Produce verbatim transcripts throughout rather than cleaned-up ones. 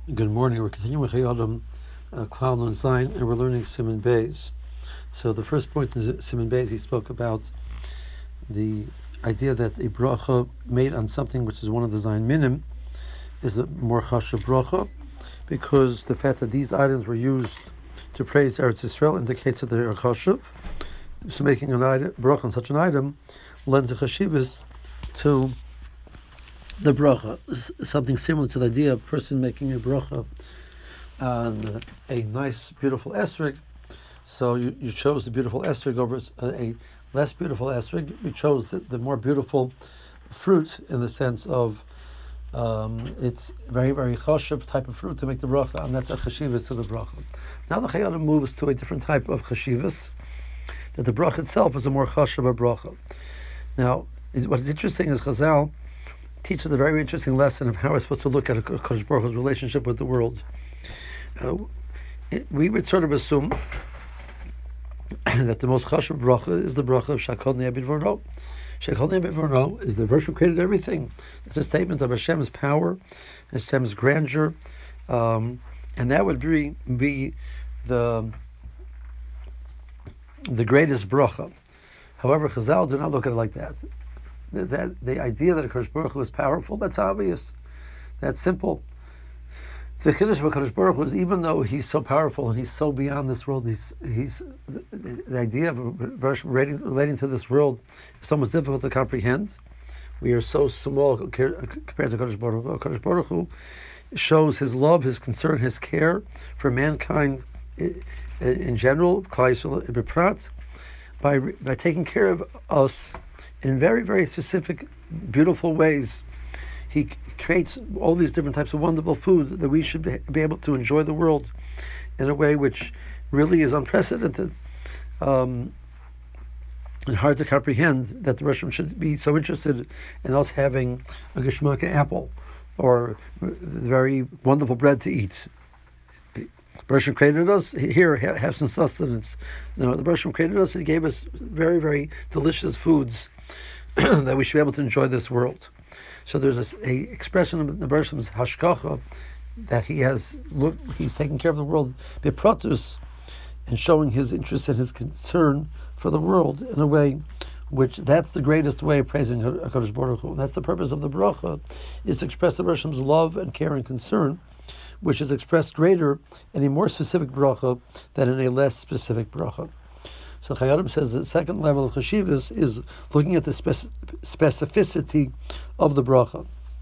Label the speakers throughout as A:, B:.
A: Good morning. We're continuing with Chayei uh, Klal Nun Zayin, and we're learning Siman Beis. So the first point in Siman Beis, he spoke about the idea that a bracha made on something which is one of the Zayin Minim is a more chashuv bracha, because the fact that these items were used to praise Eretz Yisrael indicates that they are chashuv. So making an item, bracha on such an item lends a chashivas to the bracha, something similar to the idea of a person making a bracha on a nice, beautiful esrog. So you, you chose the beautiful esrog over a, a less beautiful esrog. You chose the, the more beautiful fruit in the sense of um, it's very, very chashuv type of fruit to make the bracha, and that's a chashivas to the bracha. Now the Chayei moves to a different type of chashivas, that the bracha itself is a more chashuv bracha. Now, what's interesting is Chazal teaches a very interesting lesson of how we're supposed to look at a Kadosh Baruch Hu's relationship with the world. Uh, it, we would sort of assume that the most chashuv bracha is the bracha of Shakol Neh B'Dvaro. Shakol Neh B'Dvaro is the verse who created everything. It's a statement of Hashem's power, Hashem's grandeur, um, and that would be, be the the greatest bracha. However, Chazal do not look at it like that. The, that, the idea that Kadosh Baruch Hu is powerful, that's obvious. That's simple. The Chiddush of Kadosh Baruch Hu is, even though he's so powerful and he's so beyond this world, he's, he's the, the idea of relating, relating to this world is so much difficult to comprehend. We are so small compared to Kadosh Baruch Hu. Kadosh Baruch Hu shows his love, his concern, his care for mankind in general, by, by taking care of us in very, very specific, beautiful ways. He creates all these different types of wonderful food that we should be able to enjoy the world in a way which really is unprecedented um, and hard to comprehend, that the Russians should be so interested in us having a geschmacke apple or very wonderful bread to eat. The Russian created us, here, have some sustenance. No, the Russian created us, he gave us very, very delicious foods that we should be able to enjoy this world. So there's a, a expression of the Bereshim's hashkacha that he has look, he's taking care of the world bepratus, and showing his interest and his concern for the world in a way which, that's the greatest way of praising HaKadosh Baruch Hu. And that's the purpose of the bracha, is to express the Bereshim's love and care and concern, which is expressed greater in a more specific bracha than in a less specific bracha. So Chayei says the second level of chashivas is looking at the spec- specificity of the bracha.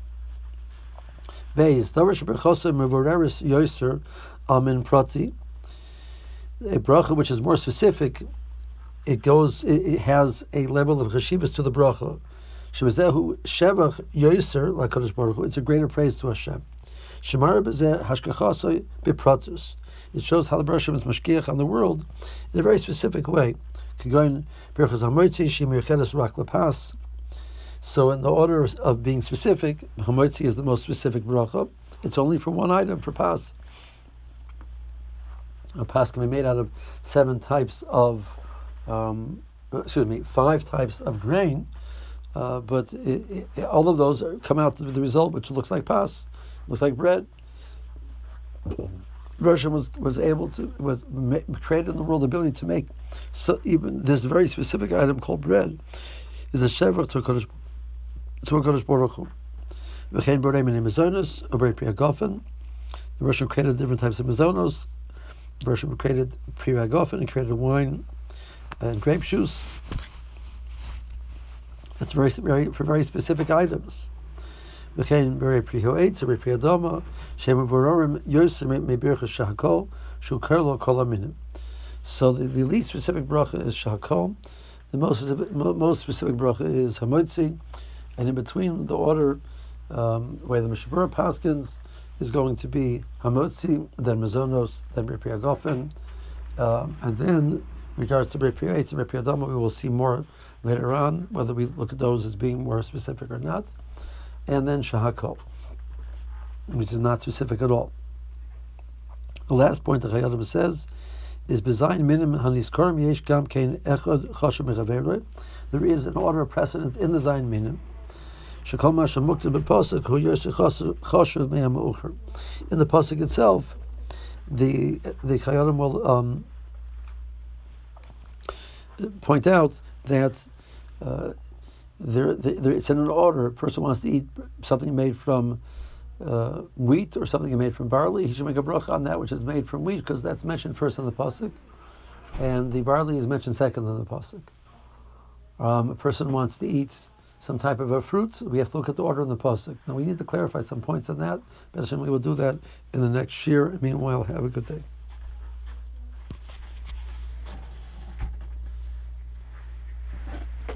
A: Beis darash berchosa mevoreris yoser amin prati. A bracha which is more specific, it goes, it, it has a level of chashivas to the bracha. Shebezehu shevach yoser like Kadosh Baruch Hu. It's a greater praise to Hashem. Shemar bezeh hashkachasoi bepratus. It shows how the Bereshim is mashkiach on the world in a very specific way. So in the order of being specific, Hamotzi is the most specific bracha. It's only for one item, for pas. A pas can be made out of seven types of, um, excuse me, five types of grain, uh, but it, it, all of those are, come out with the result which looks like pas, looks like bread. Bereshim was was able to was ma- created in the world the ability to make so even this very specific item called bread is a shevach to a Kadosh to a Kadosh Baruch Hu. V'chein borei minei mezonos or pri hagafen. The Bereshim created different types of mezonos. The Bereshim created pri hagafen and created wine and grape juice. That's very very for very specific items. V'chein borei pri ho'etz or pri adama. So the, the least specific bracha is shahakol. The most specific, most specific bracha is hamotzi, and in between the order um, where the Mishabura Paskins is going to be hamotzi, then mezonos, then Repi Agofen, um, and then in regards to Repi Eitz and Repi Adama, we will see more later on whether we look at those as being more specific or not, and then shahakol, which is not specific at all. The last point that Chayei says is bezayin minim haniskorim yesh gam kein echad chashuv mechaveroi. There is an order of precedence in the zayin minim. Shekol Masha Mukta B'Posek Hu Yersi Choshev Me'am Ucher. In the Posek itself, the the Chayonim will um, point out that uh, there, there, it's in an order. A person wants to eat something made from uh, wheat or something made from barley. He should make a bracha on that which is made from wheat, because that's mentioned first in the pasuk, and the barley is mentioned second in the pasuk. Um, a person wants to eat some type of a fruit, we have to look at the order in the pasuk. Now we need to clarify some points on that. But we will do that in the next year. Meanwhile, have a good day.